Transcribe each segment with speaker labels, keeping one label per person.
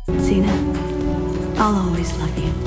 Speaker 1: Zena, I'll always love you.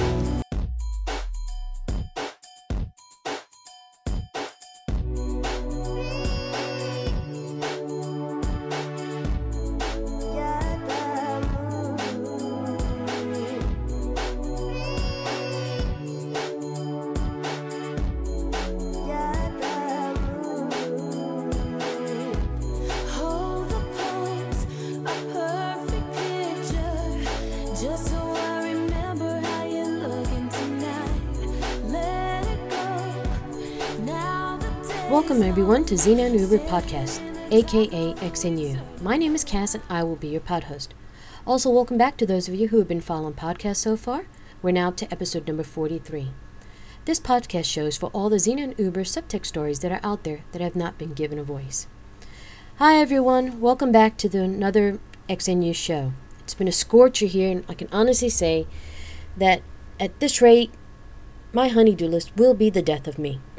Speaker 2: Hold the pose, a perfect picture, just so I remember how you're looking tonight. Let it go. Now the days
Speaker 3: Welcome everyone to Xena and Uber Podcast, aka XNU. My name is Cass and I will be your pod host. Also, welcome back to those of you who have been following podcasts so far. We're now up to episode number 43. This podcast shows for all the Xena and Uber subtext stories that are out there that have not been given a voice. Hi everyone, welcome back to another XNU show. It's been a scorcher here, and I can honestly say that at this rate, my honeydew list will be the death of me.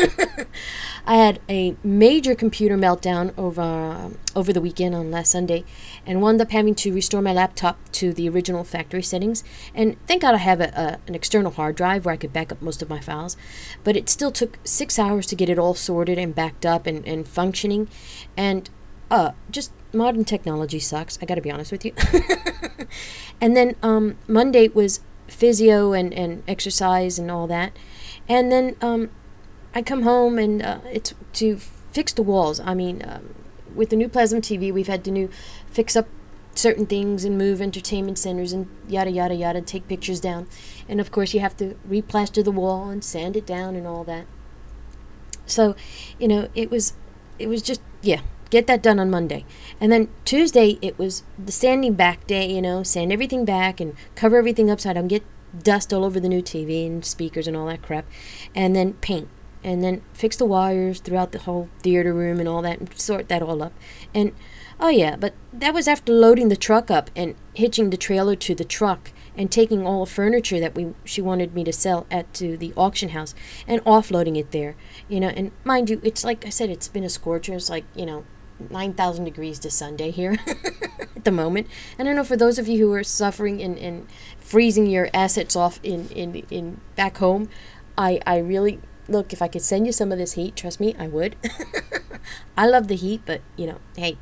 Speaker 3: I had a major computer meltdown over the weekend on last Sunday, and wound up having to restore my laptop to the original factory settings. And thank God I have an external hard drive where I could back up most of my files, but it still took 6 hours to get it all sorted and backed up and functioning. And just modern technology sucks. I got to be honest with you. And then Monday was physio and exercise and all that. And then I come home and it's to fix the walls. I mean, with the new plasma TV, we've had to fix up certain things and move entertainment centers and yada yada yada, take pictures down. And of course you have to replaster the wall and sand it down and all that. So, it was just, yeah, get that done on Monday. And then Tuesday, it was the sanding back day, sand everything back and cover everything upside down, get dust all over the new TV and speakers and all that crap. And then paint. And then fix the wires throughout the whole theater room and all that and sort that all up. And, oh yeah, but that was after loading the truck up and hitching the trailer to the truck and taking all the furniture that she wanted me to sell to the auction house and offloading it there. And mind you, it's like I said, it's been a scorcher. It's like, 9,000 degrees to Sunday here at the moment. And I know for those of you who are suffering and freezing your assets off in back home, I really, look, if I could send you some of this heat, trust me, I would. I love the heat, but, hey,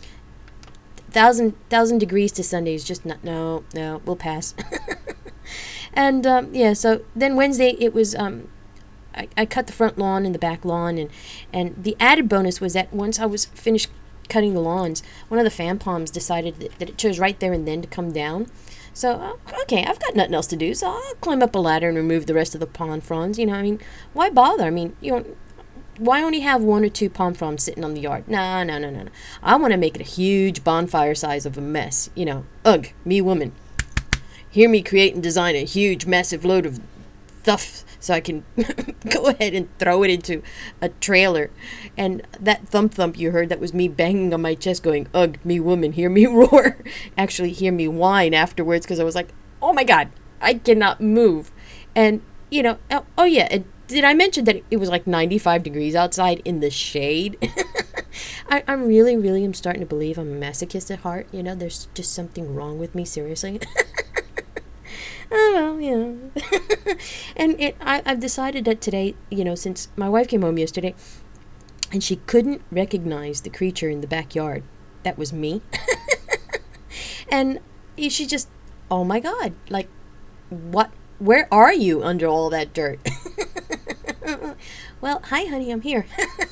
Speaker 3: thousand degrees to Sunday is just not, no, we'll pass. And, yeah, so then Wednesday it was, I cut the front lawn and the back lawn, and the added bonus was that once I was finished cutting the lawns, one of the fan palms decided that it chose right there and then to come down. So, okay, I've got nothing else to do, so I'll climb up a ladder and remove the rest of the palm fronds. Why bother? I mean, why only have one or two palm fronds sitting on the yard? No. I want to make it a huge bonfire size of a mess. Ugh, me woman. Hear me create and design a huge, massive load of stuff so I can go ahead and throw it into a trailer. And that thump you heard, that was me banging on my chest going, ugh, me woman, hear me roar. Actually, hear me whine afterwards, because I was like, oh my God, I cannot move. And, oh yeah, did I mention that it was like 95 degrees outside in the shade? I'm really am starting to believe I'm a masochist at heart. There's just something wrong with me, seriously. Oh, well, yeah. And I've decided that today, since my wife came home yesterday and she couldn't recognize the creature in the backyard, that was me. And she just, oh my God, like, what? Where are you under all that dirt? Well, hi, honey, I'm here.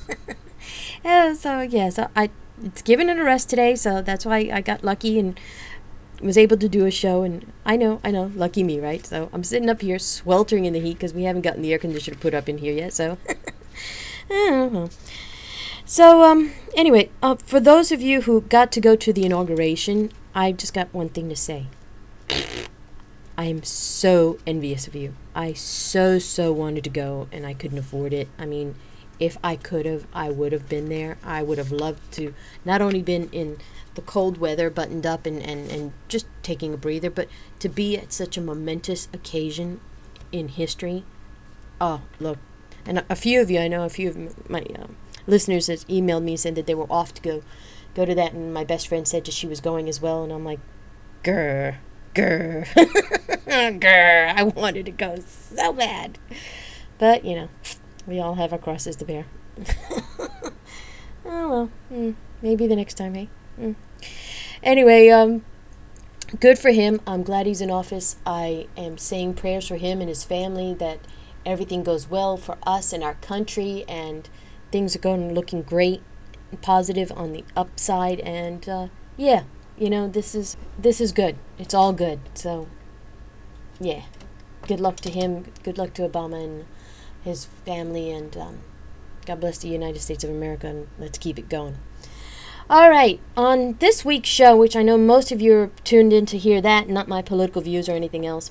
Speaker 3: So it's given it a rest today, so that's why I got lucky and was able to do a show. And I know, lucky me, right? So I'm sitting up here sweltering in the heat because we haven't gotten the air conditioner put up in here yet. So, anyway, for those of you who got to go to the inauguration, I just got one thing to say. I am so envious of you. I so wanted to go, and I couldn't afford it. I mean, if I could have, I would have been there. I would have loved to not only been in the cold weather, buttoned up and just taking a breather, but to be at such a momentous occasion in history. Oh, look. And a few of you, I know a few of my listeners has emailed me and said that they were off to go to that, and my best friend said that she was going as well, and I'm like, grr, Grr. Grr. I wanted to go so bad. But, we all have our crosses to bear. Oh, well. Maybe the next time, hey? Anyway, good for him. I'm glad he's in office. I am saying prayers for him and his family that everything goes well for us and our country, and things are looking great and positive on the upside. And yeah, this is good. It's all good. So yeah, good luck to him. Good luck to Obama and his family, and God bless the United States of America, and let's keep it going. All right, on this week's show, which I know most of you are tuned in to hear that, not my political views or anything else,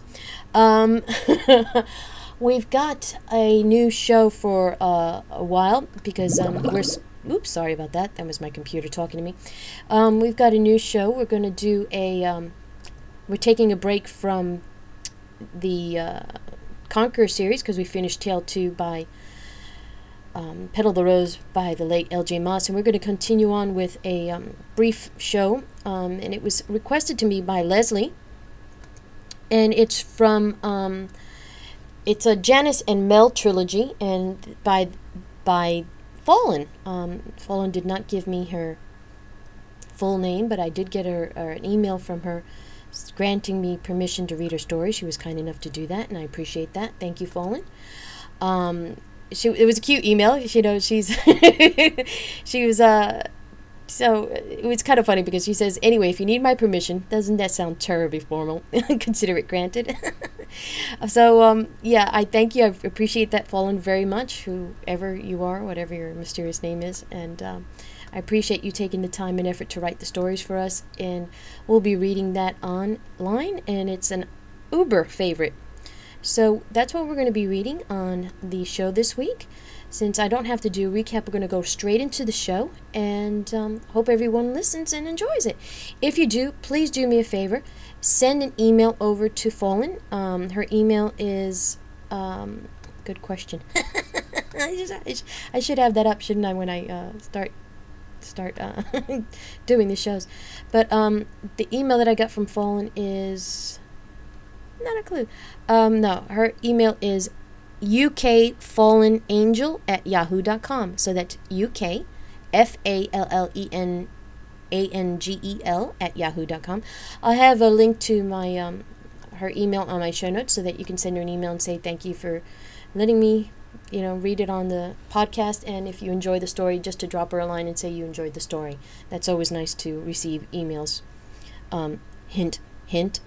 Speaker 3: we've got a new show for a while because oops, sorry about that. That was my computer talking to me. We've got a new show. We're going to do we're taking a break from the Conqueror series because we finished Tale 2 by Petal the Rose by the late L.J. Moss, and we're going to continue on with a brief show, and it was requested to me by Leslie, and it's from it's a Janice and Mel trilogy, and by Fallen. Fallen did not give me her full name, but I did get an email from her granting me permission to read her story. She was kind enough to do that, and I appreciate that. Thank you, Fallen. It was a cute email. She's she was so it was kind of funny because she says, anyway, if you need my permission, doesn't that sound terribly formal? Consider it granted. So yeah, I thank you. I appreciate that, Fallen, very much, whoever you are, whatever your mysterious name is, and I appreciate you taking the time and effort to write the stories for us, and we'll be reading that online, and it's an uber favorite. So that's what we're going to be reading on the show this week. Since I don't have to do a recap, we're going to go straight into the show, and hope everyone listens and enjoys it. If you do, please do me a favor. Send an email over to Fallen. Her email is... good question. I should have that up, shouldn't I, when I start doing the shows. But the email that I got from Fallen is... not a clue. No, her email is ukfallenangel@yahoo.com. So that's UK, FALLENANGEL@yahoo.com. I'll have a link to my her email on my show notes so that you can send her an email and say thank you for letting me, read it on the podcast. And if you enjoy the story, just to drop her a line and say you enjoyed the story. That's always nice to receive emails. Hint, hint.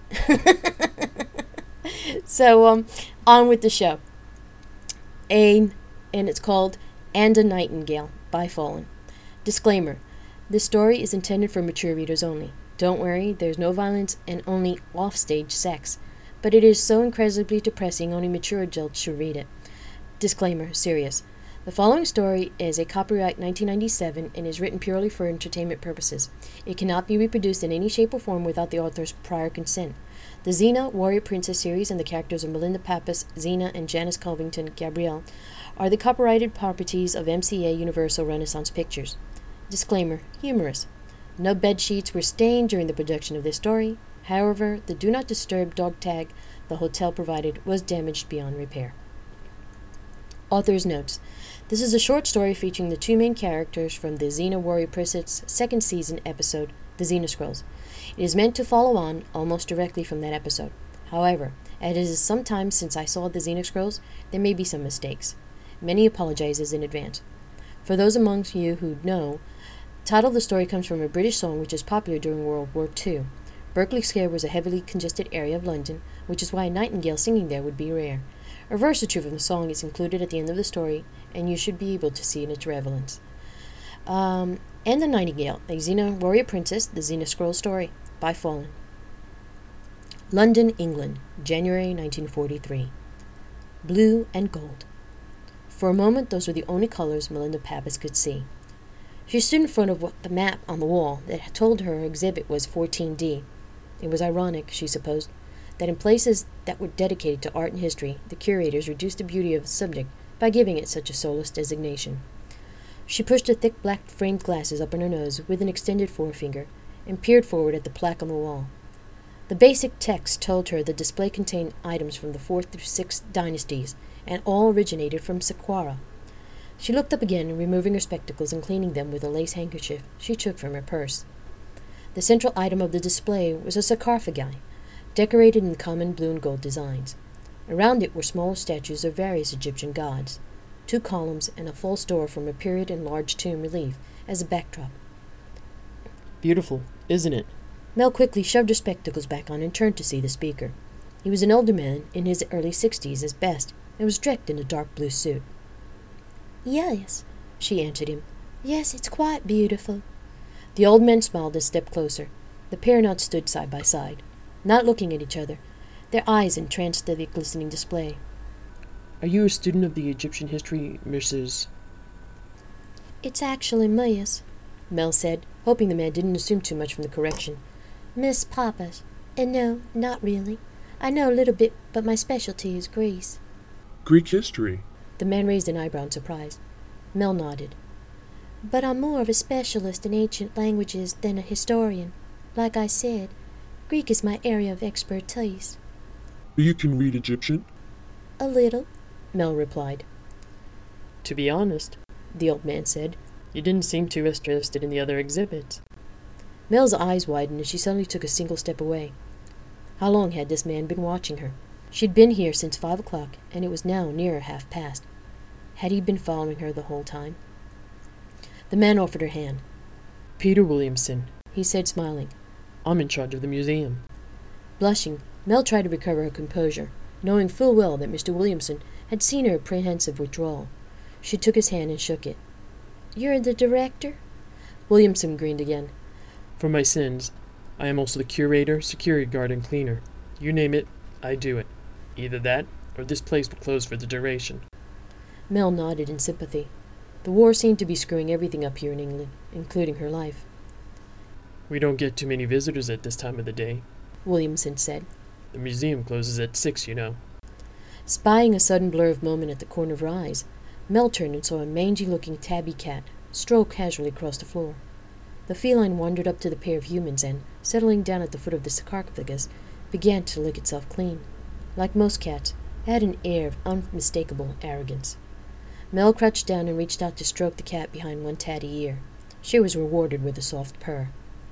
Speaker 3: So, on with the show. And it's called And a Nightingale by Fallen. Disclaimer. This story is intended for mature readers only. Don't worry, there's no violence and only offstage sex. But it is so incredibly depressing, only mature adults should read it. Disclaimer. Serious. The following story is a copyright 1997 and is written purely for entertainment purposes. It cannot be reproduced in any shape or form without the author's prior consent. The Xena Warrior Princess series and the characters of Melinda Pappas, Xena, and Janice Covington Gabrielle are the copyrighted properties of MCA Universal Renaissance Pictures. Disclaimer. Humorous. No bed sheets were stained during the production of this story. However, the Do Not Disturb dog tag the hotel provided was damaged beyond repair. Author's notes. This is a short story featuring the two main characters from the Xena Warrior Princess second season episode, The Xena Scrolls. It is meant to follow on almost directly from that episode. However, as it is some time since I saw the Xena Scrolls, there may be some mistakes. Many apologizes in advance. For those amongst you who know, the title of the story comes from a British song which was popular during World War II. Berkeley Square was a heavily congested area of London, which is why a nightingale singing there would be rare. A verse or two from the song is included at the end of the story, and you should be able to see in its relevance. And the Nightingale, a Xena Warrior Princess, the Xena Scroll story, by Fallen. London, England, January 1943. Blue and gold. For a moment, those were the only colors Melinda Pappas could see. She stood in front of the map on the wall that told her exhibit was 14D. It was ironic, she supposed, that in places that were dedicated to art and history, the curators reduced the beauty of the subject by giving it such a soulless designation. She pushed her thick black framed glasses up on her nose with an extended forefinger and peered forward at the plaque on the wall. The basic text told her the display contained items from the 4th through 6th dynasties, and all originated from Saqqara. She looked up again, removing her spectacles and cleaning them with a lace handkerchief she took from her purse. The central item of the display was a sarcophagi, decorated in common blue and gold designs. Around it were smaller statues of various Egyptian gods, 2 columns and a full store from a period and large tomb relief as a backdrop.
Speaker 4: Beautiful, isn't it?
Speaker 3: Mel quickly shoved her spectacles back on and turned to see the speaker. He was an older man, in his early 60s at best, and was dressed in a dark blue suit.
Speaker 1: Yes,
Speaker 3: she answered him.
Speaker 1: yes, it's quite beautiful.
Speaker 3: The old man smiled and stepped closer. The pair now stood side by side, not looking at each other, their eyes entranced by the glistening display.
Speaker 4: Are you a student of the Egyptian history, Mrs.?
Speaker 1: It's actually Miss.
Speaker 3: Mel said, hoping the man didn't assume too much from the correction.
Speaker 1: Miss Pappas. And no, not really. I know a little bit, but my specialty is Greece.
Speaker 5: Greek history?
Speaker 3: The man raised an eyebrow in surprise. Mel nodded.
Speaker 1: But I'm more of a specialist in ancient languages than a historian. Like I said, Greek is my area of expertise.
Speaker 5: You can read Egyptian?
Speaker 1: A little.
Speaker 3: Mel replied.
Speaker 4: To be honest,
Speaker 3: The old man said.
Speaker 4: you didn't seem too interested in the other exhibits.
Speaker 3: Mel's eyes widened as she suddenly took a single step away. How long had this man been watching her? She'd been here since 5 o'clock, and it was now nearer 1:30. Had he been following her the whole time? The man offered her hand.
Speaker 4: Peter Williamson.
Speaker 3: He said, smiling.
Speaker 4: I'm in charge of the museum.
Speaker 3: Blushing, Mel tried to recover her composure, knowing full well that Mr. Williamson had seen her apprehensive withdrawal. She took his hand and shook it.
Speaker 1: You're the director?
Speaker 3: Williamson grinned again.
Speaker 4: For my sins, I am also the curator, security guard, and cleaner. You name it, I do it. Either that, or this place will close for the duration.
Speaker 3: Mel nodded in sympathy. The war seemed to be screwing everything up here in England, including her life.
Speaker 4: We don't get too many visitors at this time of the day.
Speaker 3: Williamson said,
Speaker 4: The museum closes at 6, you know.
Speaker 3: Spying a sudden blur of moment at the corner of her eyes, Mel turned and saw a mangy-looking tabby cat stroll casually across the floor. The feline wandered up to the pair of humans and, settling down at the foot of the sarcophagus, began to lick itself clean. Like most cats, it had an air of unmistakable arrogance. Mel crouched down and reached out to stroke the cat behind one tatty ear. She was rewarded with a soft purr.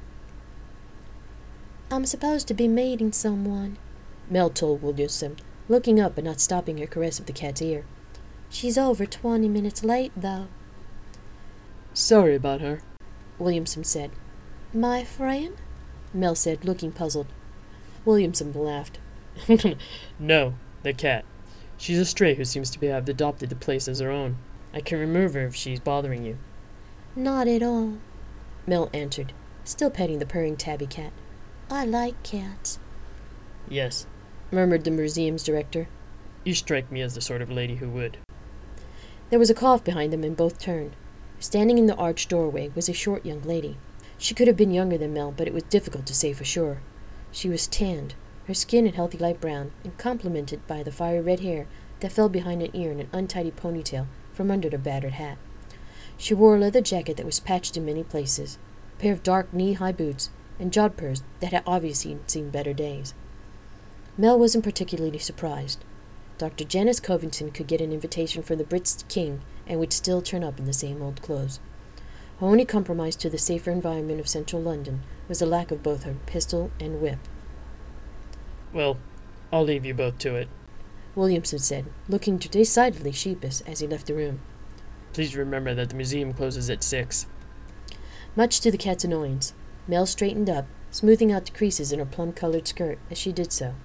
Speaker 1: I'm supposed to be meeting someone,
Speaker 3: Mel told Williamson, looking up but not stopping her caress of the cat's ear.
Speaker 1: She's over 20 minutes late, though.
Speaker 4: Sorry about her.
Speaker 3: Williamson said.
Speaker 1: My friend?
Speaker 3: Mel said, looking puzzled. Williamson laughed.
Speaker 4: No, the cat. She's a stray who seems to have adopted the place as her own. I can remove her if she's bothering you.
Speaker 1: Not at all.
Speaker 3: Mel answered, still petting the purring tabby cat.
Speaker 1: I like cats.
Speaker 4: Yes,
Speaker 3: Murmured the museum's director.
Speaker 4: you strike me as the sort of lady who would.
Speaker 3: There was a cough behind them, and both turned. Standing in the arched doorway was a short young lady. She could have been younger than Mel, but it was difficult to say for sure. She was tanned, her skin a healthy light brown, and complemented by the fiery red hair that fell behind an ear in an untidy ponytail from under the battered hat. She wore a leather jacket that was patched in many places, a pair of dark knee-high boots, and jodhpurs that had obviously seen better days. Mel wasn't particularly surprised. Dr. Janice Covington could get an invitation from the British king and would still turn up in the same old clothes. Her only compromise to the safer environment of central London was the lack of both her pistol and whip.
Speaker 4: Well, I'll leave you both to it.
Speaker 3: Williamson said, looking decidedly sheepish as he left the room.
Speaker 4: Please remember that the museum closes at 6.
Speaker 3: Much to the cat's annoyance, Mel straightened up, smoothing out the creases in her plum-colored skirt as she did so.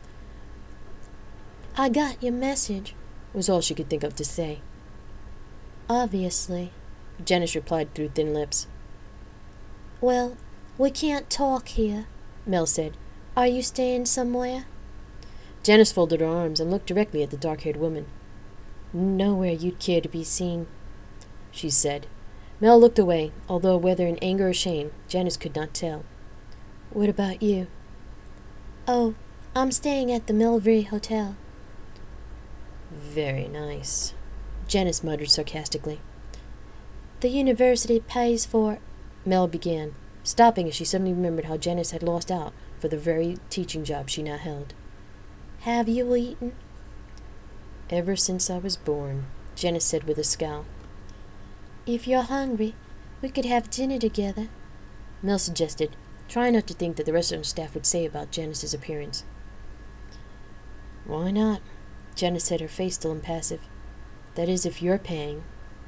Speaker 1: I got your message,
Speaker 3: Was all she could think of to say.
Speaker 1: obviously.
Speaker 3: Janice replied through thin lips.
Speaker 1: Well, we can't talk here,
Speaker 3: Mel said.
Speaker 1: Are you staying somewhere?
Speaker 3: Janice folded her arms and looked directly at the dark-haired woman. Nowhere you'd care to be seen, she said. Mel looked away, although whether in anger or shame, Janice could not tell. What about you?
Speaker 1: Oh, I'm staying at the Melbury Hotel.
Speaker 3: Very nice, Janice muttered sarcastically.
Speaker 1: The university pays for...
Speaker 3: Mel began, stopping as she suddenly remembered how Janice had lost out for the very teaching job she now held.
Speaker 1: Have you eaten?
Speaker 3: Ever since I was born, Janice said with a scowl.
Speaker 1: If you're hungry, we could have dinner together.
Speaker 3: Mel suggested, trying not to think that the restaurant staff would say about Janice's appearance. Why not? Janice said, her face still impassive. That is, if you're paying.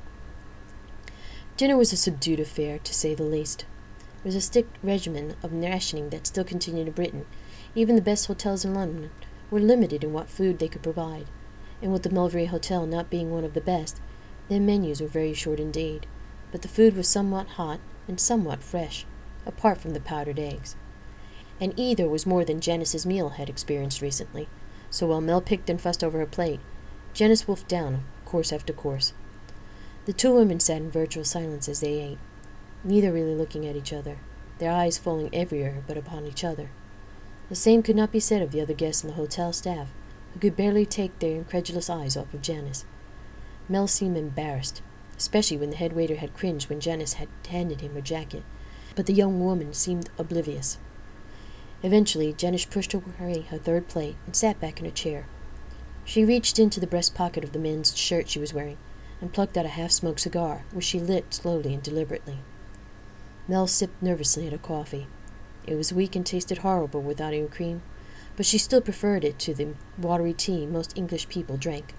Speaker 3: Dinner was a subdued affair, to say the least. There was a strict regimen of rationing that still continued in Britain. Even the best hotels in London were limited in what food they could provide, and with the Melbury Hotel not being one of the best, their menus were very short indeed. But the food was somewhat hot and somewhat fresh, apart from the powdered eggs. And either was more than Janice's meal had experienced recently, so while Mel picked and fussed over her plate, Janice wolfed down course after course. The two women sat in virtual silence as they ate, neither really looking at each other, their eyes falling everywhere but upon each other. The same could not be said of the other guests and the hotel staff, who could barely take their incredulous eyes off of Janice. Mel seemed embarrassed, especially when the head waiter had cringed when Janice had handed him her jacket, but the young woman seemed oblivious. Eventually, Janice pushed away her third plate and sat back in her chair. She reached into the breast pocket of the men's shirt she was wearing and plucked out a half-smoked cigar, which she lit slowly and deliberately. Mel sipped nervously at her coffee. It was weak and tasted horrible without any cream, but she still preferred it to the watery tea most English people drank.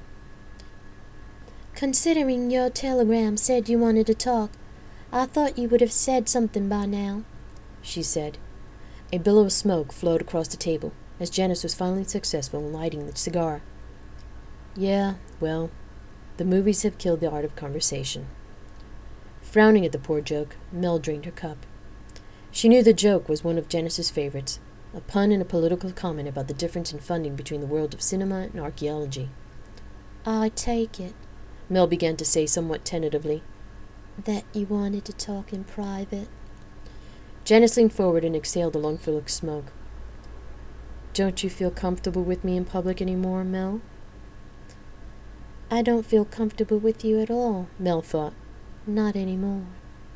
Speaker 1: Considering your telegram said you wanted to talk, I thought you would have said something by now,
Speaker 3: she said. A billow of smoke flowed across the table as Janice was finally successful in lighting the cigar. Yeah, well, the movies have killed the art of conversation. Frowning at the poor joke, Mel drained her cup. She knew the joke was one of Janice's favorites, a pun and a political comment about the difference in funding between the world of cinema and archaeology.
Speaker 1: I take it,
Speaker 3: Mel began to say somewhat tentatively,
Speaker 1: that you wanted to talk in private.
Speaker 3: Janice leaned forward and exhaled a lungful of smoke. Don't you feel comfortable with me in public anymore, Mel?
Speaker 1: I don't feel comfortable with you at all,
Speaker 3: Mel thought.
Speaker 1: Not anymore.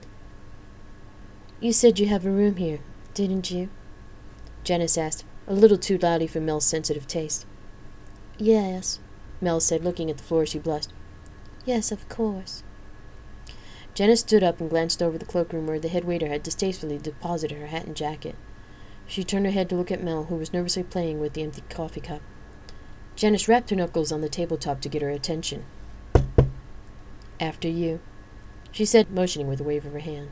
Speaker 3: You said you have a room here, didn't you? Janice asked, a little too loudly for Mel's sensitive taste.
Speaker 1: Yes,
Speaker 3: Mel said, looking at the floor as she blushed.
Speaker 1: Yes, of course.
Speaker 3: Janice stood up and glanced over the cloakroom where the head waiter had distastefully deposited her hat and jacket. She turned her head to look at Mel, who was nervously playing with the empty coffee cup. Janice rapped her knuckles on the tabletop to get her attention. After you, she said, motioning with a wave of her hand.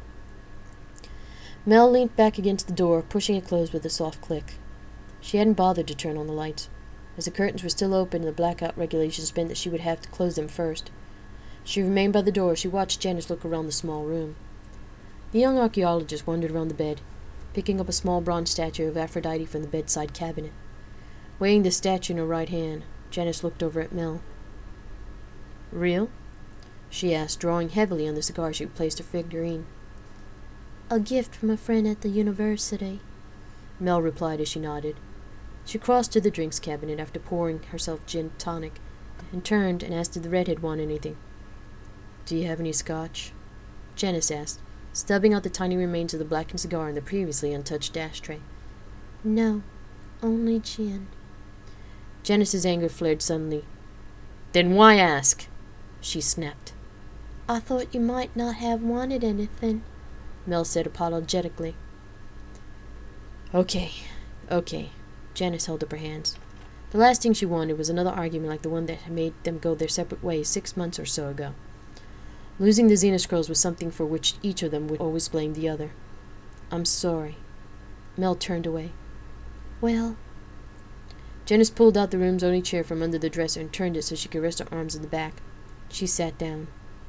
Speaker 3: Mel leaned back against the door, pushing it closed with a soft click. She hadn't bothered to turn on the lights. As the curtains were still open and the blackout regulations meant that she would have to close them first. She remained by the door as she watched Janice look around the small room. The young archaeologist wandered around the bed, picking up a small bronze statue of Aphrodite from the bedside cabinet. Weighing the statue in her right hand, Janice looked over at Mel. Real? She asked, drawing heavily on the cigar she placed her figurine.
Speaker 1: A gift from a friend at the university,
Speaker 3: Mel replied as she nodded. She crossed to the drinks cabinet after pouring herself gin tonic, and turned and asked if the redhead want anything. Do you have any scotch? Janice asked, stubbing out the tiny remains of the blackened cigar in the previously untouched ashtray.
Speaker 1: No, only gin.
Speaker 3: Janice's anger flared suddenly. Then why ask? She snapped.
Speaker 1: I thought you might not have wanted anything,
Speaker 3: Mel said apologetically. Okay. Janice held up her hands. The last thing she wanted was another argument like the one that had made them go their separate ways 6 months or so ago. Losing the Xena scrolls was something for which each of them would always blame the other. I'm sorry. Mel turned away.
Speaker 1: Well...
Speaker 3: Janice pulled out the room's only chair from under the dresser and turned it so she could rest her arms in the back. She sat down.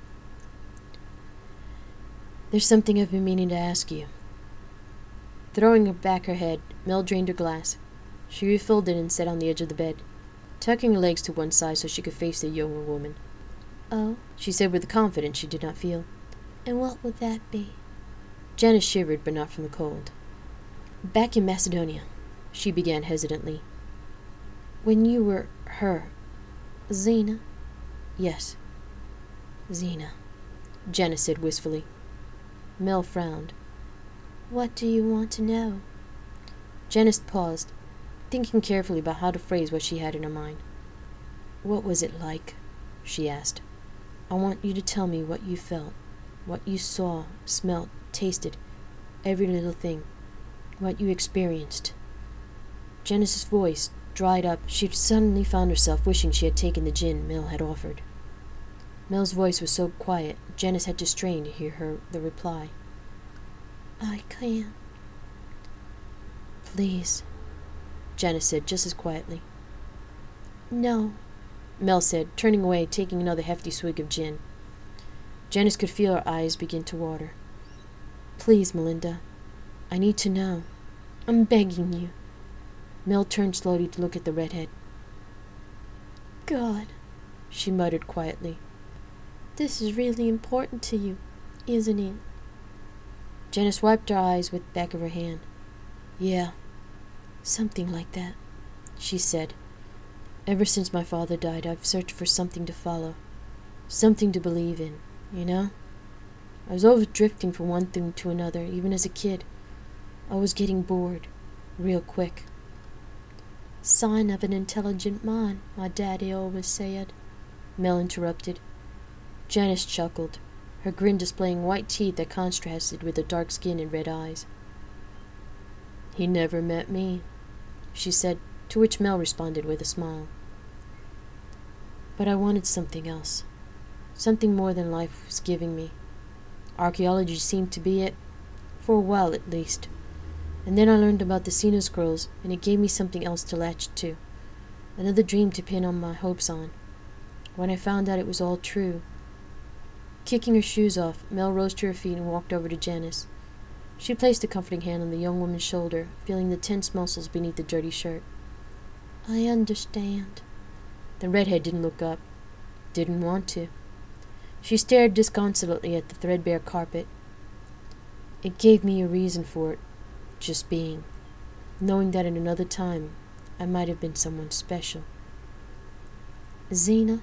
Speaker 3: There's something I've been meaning to ask you. Throwing back her head, Mel drained her glass. She refilled it and sat on the edge of the bed, tucking her legs to one side so she could face the younger woman.
Speaker 1: Oh,
Speaker 3: she said with a confidence she did not feel.
Speaker 1: And what would that be?
Speaker 3: Janice shivered, but not from the cold. Back in Macedonia, she began hesitantly. When you were her...
Speaker 1: Xena?
Speaker 3: Yes. Xena, Janice said wistfully. Mel frowned.
Speaker 1: What do you want to know?
Speaker 3: Janice paused, thinking carefully about how to phrase what she had in her mind. "What was it like?" she asked. "I want you to tell me what you felt, what you saw, smelt, tasted, every little thing, what you experienced." Janice's voice dried up. She suddenly found herself wishing she had taken the gin Mel had offered. Mel's voice was so quiet, Janice had to strain to hear the reply.
Speaker 1: I can't.
Speaker 3: "Please," Janice said just as quietly.
Speaker 1: No.
Speaker 3: Mel said, turning away, taking another hefty swig of gin. Janice could feel her eyes begin to water. "Please, Melinda. I need to know. I'm begging you." Mel turned slowly to look at the redhead.
Speaker 1: God,
Speaker 3: she muttered quietly.
Speaker 1: this is really important to you, isn't it?
Speaker 3: Janice wiped her eyes with the back of her hand. "Yeah, something like that," she said. "Ever since my father died, I've searched for something to follow, something to believe in, you know? I was always drifting from one thing to another, even as a kid. I was getting bored, real quick."
Speaker 1: Sign of an intelligent mind, my daddy always said,
Speaker 3: Mel interrupted. Janice chuckled, her grin displaying white teeth that contrasted with her dark skin and red eyes. "He never met me," she said, to which Mel responded with a smile. "But I wanted something else, something more than life was giving me. Archaeology seemed to be it, for a while at least. And then I learned about the Sino scrolls, and it gave me something else to latch to, another dream to pin on my hopes on. When I found out it was all true..." Kicking her shoes off, Mel rose to her feet and walked over to Janice. She placed a comforting hand on the young woman's shoulder, feeling the tense muscles beneath the dirty shirt.
Speaker 1: I understand.
Speaker 3: The redhead didn't look up, didn't want to. She stared disconsolately at the threadbare carpet. "It gave me a reason for it, just being, knowing that at another time I might have been someone special."
Speaker 1: Zena?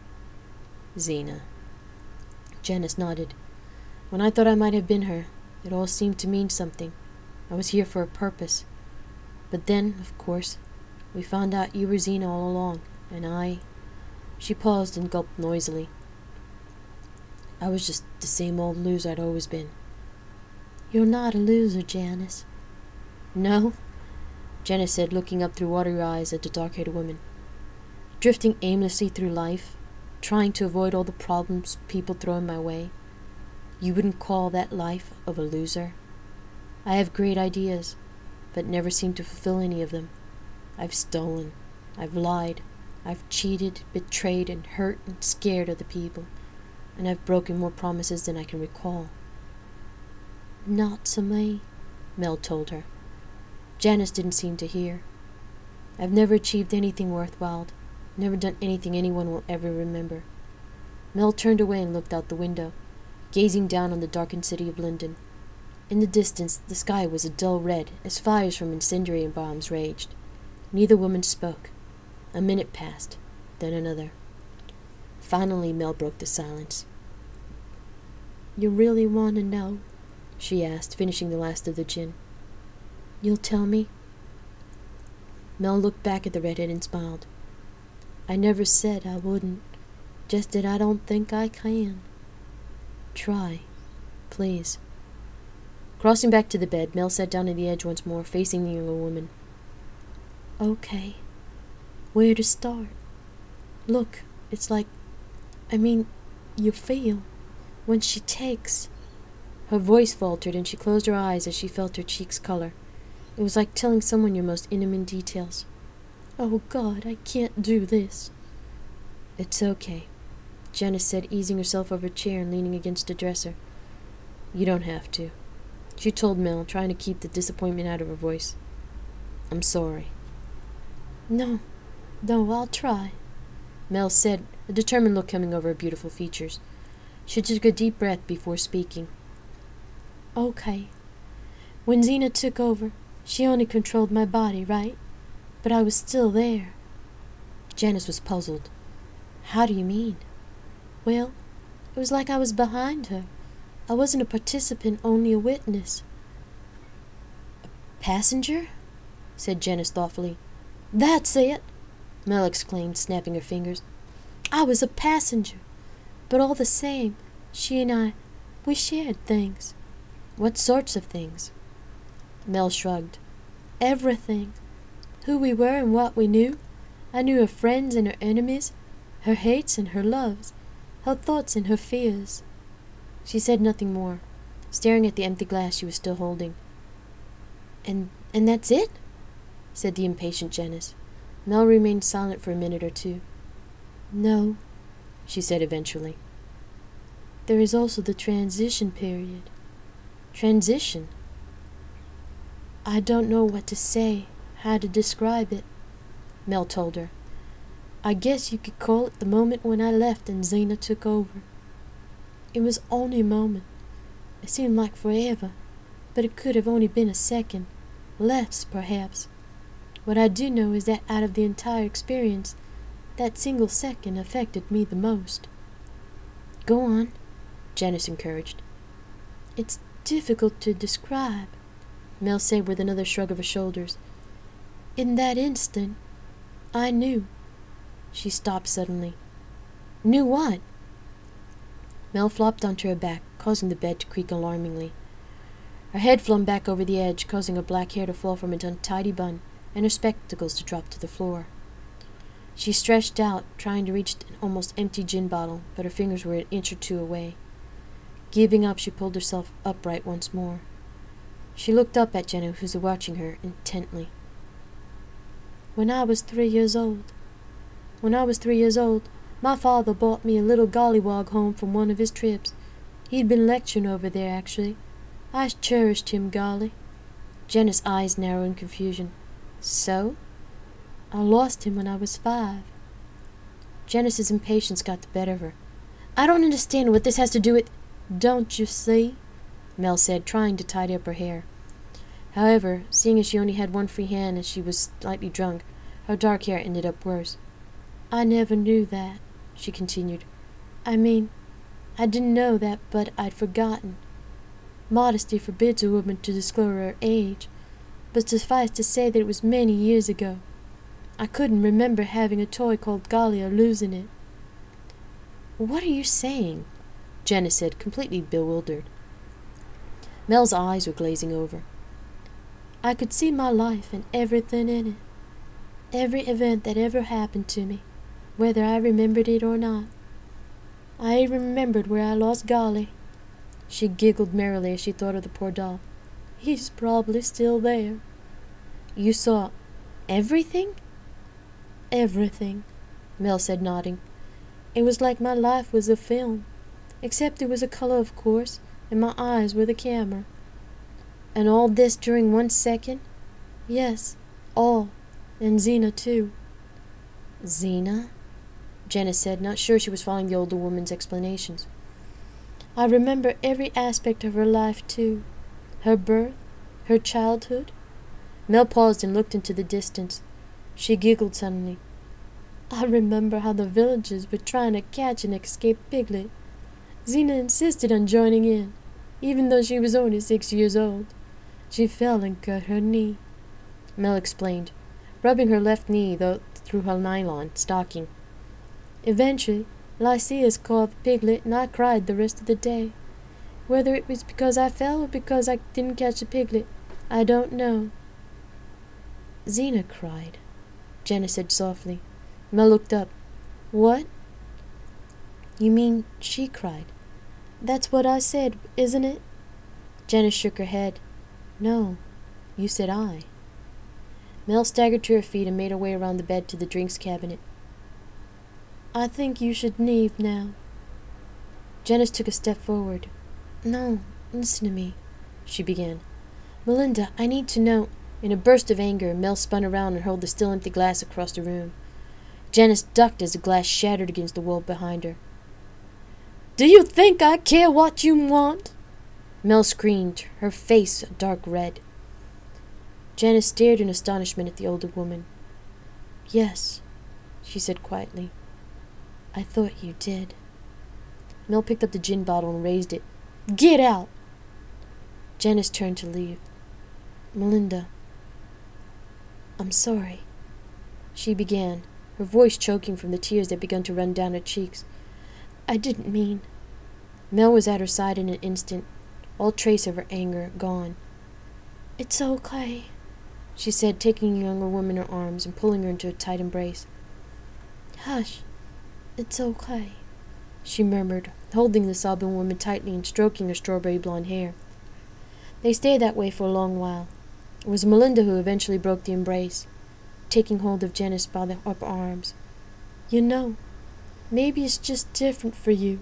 Speaker 3: "Zena." Janice nodded. "When I thought I might have been her, it all seemed to mean something. I was here for a purpose. But then, of course, we found out you were Zena all along, and I..." She paused and gulped noisily. "I was just the same old loser I'd always been."
Speaker 1: You're not a loser, Janice.
Speaker 3: "No?" Janice said, looking up through watery eyes at the dark-haired woman. "Drifting aimlessly through life, trying to avoid all the problems people throw in my way. You wouldn't call that life of a loser? I have great ideas, but never seem to fulfill any of them. I've stolen, I've lied, I've cheated, betrayed, and hurt and scared other people, and I've broken more promises than I can recall."
Speaker 1: Not to me,
Speaker 3: Mel told her. Janice didn't seem to hear. "I've never achieved anything worthwhile, never done anything anyone will ever remember." Mel turned away and looked out the window, gazing down on the darkened city of Linden. In the distance, the sky was a dull red as fires from incendiary bombs raged. Neither woman spoke. A minute passed, then another. Finally, Mel broke the silence.
Speaker 1: You really want to know?
Speaker 3: She asked, finishing the last of the gin.
Speaker 1: You'll tell me?
Speaker 3: Mel looked back at the redhead and smiled.
Speaker 1: I never said I wouldn't, just that I don't think I can.
Speaker 3: Try, please. Crossing back to the bed, Mel sat down at the edge once more, facing the younger woman.
Speaker 1: Okay. Where to start? Look, it's like, you feel, when she takes.
Speaker 3: Her voice faltered, and she closed her eyes as she felt her cheeks color. It was like telling someone your most intimate details.
Speaker 1: Oh, God, I can't do this.
Speaker 3: It's okay, Janice said, easing herself over a chair and leaning against the dresser. You don't have to, she told Mel, trying to keep the disappointment out of her voice. I'm sorry.
Speaker 1: No, I'll try,
Speaker 3: Mel said, a determined look coming over her beautiful features. She took a deep breath before speaking.
Speaker 1: Okay. When Zena took over, she only controlled my body, right? But I was still there.
Speaker 3: Janice was puzzled. How do you mean?
Speaker 1: Well, it was like I was behind her. I wasn't a participant, only a witness.
Speaker 3: A passenger? said Janice thoughtfully. That's it, Mel exclaimed, snapping her fingers. I was a passenger, but all the same, she and I, we shared things. What sorts of things? Mel shrugged. Everything. Who we were and what we knew. I knew her friends and her enemies, her hates and her loves, her thoughts and her fears. She said nothing more, staring at the empty glass she was still holding. And that's it? Said the impatient Janice. Mel remained silent for a minute or two. No, she said eventually. There is also the transition period. Transition? I don't know what to say, how to describe it, Mel told her. I guess you could call it the moment when I left and Zena took over. It was only a moment. It seemed like forever, but it could have only been a second, less perhaps. What I do know is that out of the entire experience, that single second affected me the most. Go on, Janice encouraged. It's difficult to describe, Mel said with another shrug of her shoulders. In that instant, I knew. She stopped suddenly. Knew what? Mel flopped onto her back, causing the bed to creak alarmingly. Her head flung back over the edge, causing her black hair to fall from its untidy bun, and her spectacles to drop to the floor. She stretched out, trying to reach an almost empty gin bottle, but her fingers were an inch or two away. Giving up, she pulled herself upright once more. She looked up at Jenna, who was watching her intently. When I was 3 years old, my father brought me a little gollywog home from one of his trips. He'd been lecturing over there, actually. I cherished him, golly. Jenna's eyes narrowed in confusion. So? I lost him when I was 5. Janice's impatience got the better of her. I don't understand what this has to do with... Don't you see? Mel said, trying to tidy up her hair. However, seeing as she only had one free hand and she was slightly drunk, her dark hair ended up worse. I never knew that, she continued. I mean, I didn't know that, but I'd forgotten. Modesty forbids a woman to disclose her age, but suffice to say that it was many years ago. I couldn't remember having a toy called Golly or losing it. What are you saying? Jenna said, completely bewildered. Mel's eyes were glazing over. I could see my life and everything in it. Every event that ever happened to me, whether I remembered it or not. I even remembered where I lost Golly. She giggled merrily as she thought of the poor doll. He's probably still there. You saw everything? Everything, Mel said, nodding. It was like my life was a film, except it was a color, of course, and my eyes were the camera. And all this during 1 second? Yes, all. And Zena, too. Zena? Jenna said, not sure she was following the older woman's explanations. I remember every aspect of her life, too. Her birth, her childhood. Mel paused and looked into the distance. She giggled suddenly. I remember how the villagers were trying to catch an escaped piglet. Zena insisted on joining in, even though she was only 6 years old. She fell and cut her knee, Mel explained, rubbing her left knee through her nylon stocking. Eventually, Lycius caught the piglet and I cried the rest of the day. Whether it was because I fell or because I didn't catch the piglet, I don't know. Zena cried, Jenna said softly. Mel looked up. What? You mean she cried? That's what I said, isn't it? Jenna shook her head. No, you said I. Mel staggered to her feet and made her way around the bed to the drinks cabinet. I think you should leave now. Janice took a step forward. No, listen to me, she began. Melinda, I need to know. In a burst of anger, Mel spun around and hurled the still empty glass across the room. Janice ducked as the glass shattered against the wall behind her. Do you think I care what you want? Mel screamed, her face a dark red. Janice stared in astonishment at the older woman. Yes, she said quietly. I thought you did. Mel picked up the gin bottle and raised it. Get out! Janice turned to leave. Melinda.
Speaker 1: I'm sorry, she began, her voice choking from the tears that began to run down her cheeks. I didn't mean.
Speaker 3: Mel was at her side in an instant, all trace of her anger gone.
Speaker 1: It's okay,
Speaker 3: she said, taking the younger woman in her arms and pulling her into a tight embrace.
Speaker 1: Hush, it's okay,
Speaker 3: she murmured, holding the sobbing woman tightly and stroking her strawberry blonde hair. They stayed that way for a long while. It was Melinda who eventually broke the embrace, taking hold of Janice by the upper arms.
Speaker 1: You know, maybe it's just different for you.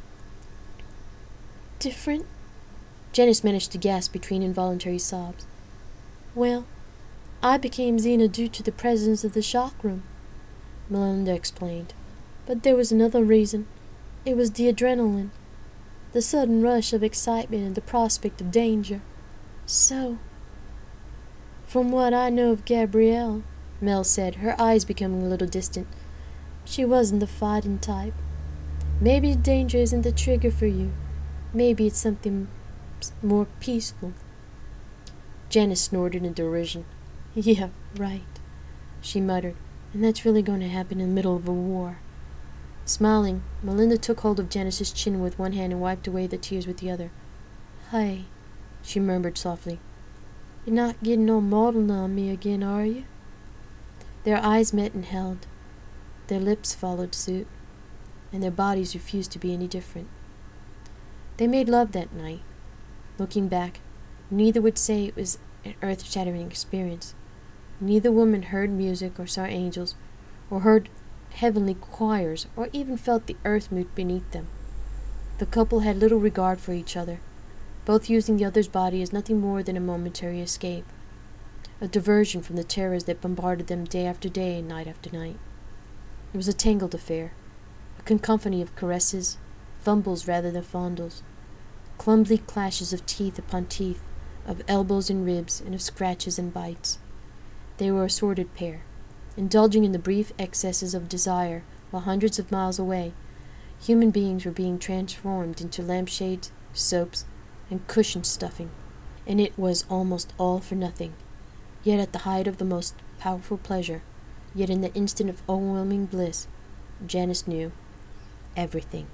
Speaker 1: Different?
Speaker 3: Janice managed to gasp between involuntary sobs.
Speaker 1: Well, I became Xena due to the presence of the shock room,
Speaker 3: Melinda explained.
Speaker 1: But there was another reason. It was the adrenaline, the sudden rush of excitement and the prospect of danger. So, from what I know of Gabrielle,
Speaker 3: Mel said, her eyes becoming a little distant,
Speaker 1: she wasn't the fighting type. Maybe danger isn't the trigger for you. Maybe it's something more peaceful.
Speaker 3: Janice snorted in derision.
Speaker 1: Yeah, right,
Speaker 3: she muttered, and that's really going to happen in the middle of a war. Smiling, Melinda took hold of Janice's chin with one hand and wiped away the tears with the other.
Speaker 1: Hey,
Speaker 3: she murmured softly.
Speaker 1: You're not getting all maudlin on me again, are you?
Speaker 3: Their eyes met and held. Their lips followed suit, and their bodies refused to be any different. They made love that night. Looking back, neither would say it was an earth-shattering experience. Neither woman heard music or saw angels, or heard heavenly choirs, or even felt the earth move beneath them. The couple had little regard for each other, both using the other's body as nothing more than a momentary escape, a diversion from the terrors that bombarded them day after day and night after night. It was a tangled affair, a cacophony of caresses, fumbles rather than fondles, clumsy clashes of teeth upon teeth, of elbows and ribs, and of scratches and bites. They were a sordid pair, indulging in the brief excesses of desire, while hundreds of miles away, human beings were being transformed into lampshades, soaps, and cushion stuffing, and it was almost all for nothing. Yet at the height of the most powerful pleasure, yet in the instant of overwhelming bliss, Janice knew everything.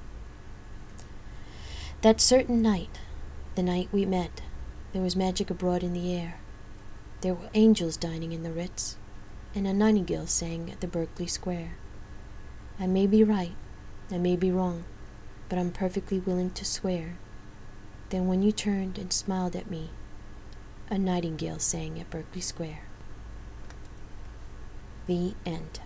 Speaker 3: That certain night, the night we met, there was magic abroad in the air. There were angels dining in the Ritz, and a nightingale sang at the Berkeley Square. I may be right, I may be wrong, but I'm perfectly willing to swear. Then when you turned and smiled at me, a nightingale sang at Berkeley Square. The end.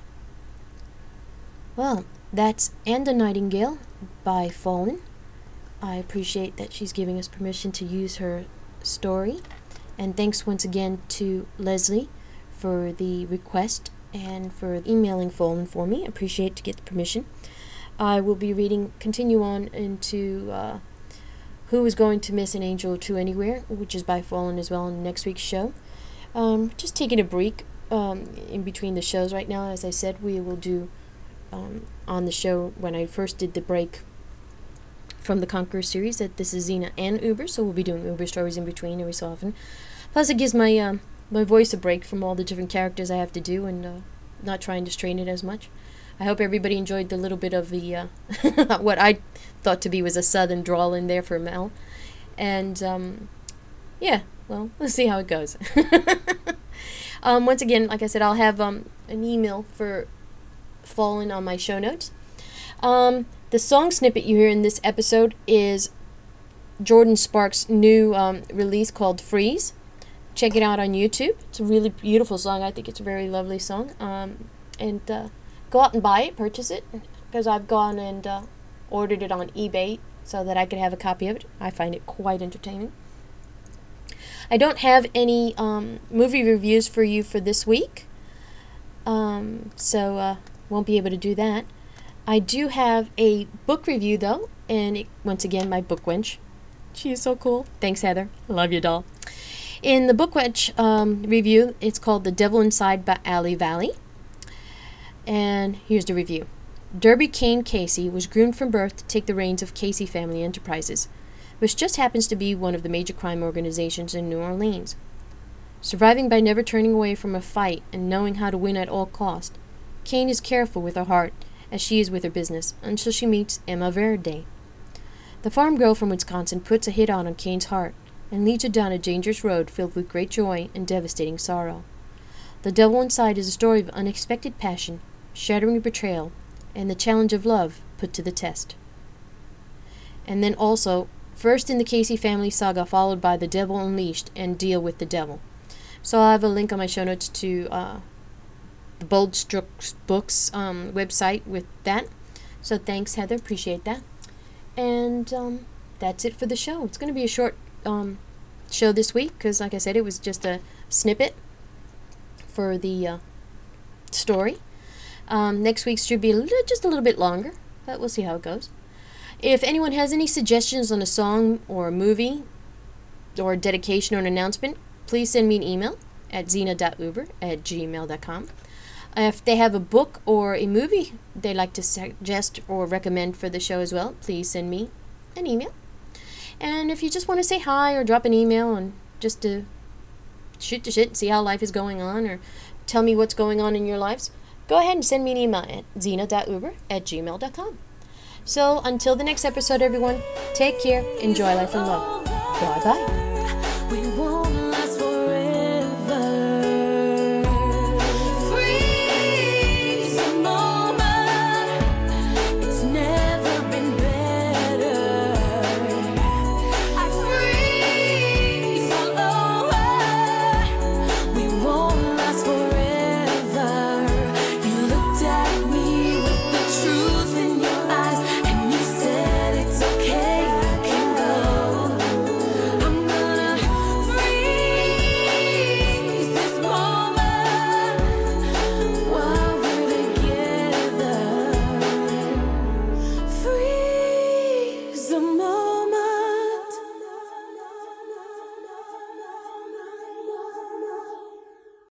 Speaker 3: Well, that's And a Nightingale by Fallen. I appreciate that she's giving us permission to use her story. And thanks once again to Leslie for the request and for emailing Fallen for me. I appreciate to get the permission. I will be continue on into Who is Going to Miss an Angel to Anywhere, which is by Fallen as well in next week's show. Just taking a break in between the shows right now. As I said, we will do on the show when I first did the break from the Conqueror series that this is Xena and Uber, so we'll be doing Uber stories in between every so often. Plus it gives my my voice a break from all the different characters I have to do and not trying to strain it as much. I hope everybody enjoyed the little bit of the what I thought to be was a southern drawl in there for Mel. And yeah, well, let's see how it goes. Once again, like I said, I'll have an email for Fallen on my show notes. The song snippet you hear in this episode is Jordan Sparks' new release called Freeze. Check it out on YouTube. It's a really beautiful song. I think it's a very lovely song. And go out and buy it, purchase it, because I've gone and ordered it on eBay so that I could have a copy of it. I find it quite entertaining. I don't have any movie reviews for you for this week, so won't be able to do that. I do have a book review, though, and once again, my book wench. She is so cool. Thanks, Heather. I love you, doll. In the book wench review, it's called The Devil Inside by Alley Valley. And here's the review. Derby Kane Casey was groomed from birth to take the reins of Casey Family Enterprises, which just happens to be one of the major crime organizations in New Orleans. Surviving by never turning away from a fight and knowing how to win at all cost, Kane is careful with her heart as she is with her business until she meets Emma Verde. The farm girl from Wisconsin puts a hit on Kane's heart and leads her down a dangerous road filled with great joy and devastating sorrow. The Devil Inside is a story of unexpected passion, shattering betrayal, and the challenge of love put to the test. And then also, first in the Casey family saga, followed by The Devil Unleashed and Deal with the Devil. So I have a link on my show notes to the Bold Strokes Books website with that. So thanks, Heather. Appreciate that. And that's it for the show. It's going to be a short show this week because, like I said, it was just a snippet for the story. Next week should be just a little bit longer, but we'll see how it goes. If anyone has any suggestions on a song or a movie or a dedication or an announcement, please send me an email at zena.uber@gmail.com. If they have a book or a movie they'd like to suggest or recommend for the show as well, please send me an email. And if you just want to say hi or drop an email and just to shoot the shit, see how life is going on, or tell me what's going on in your lives, go ahead and send me an email at zena.uber@gmail.com. So until the next episode, everyone, take care, enjoy life and love. Bye-bye.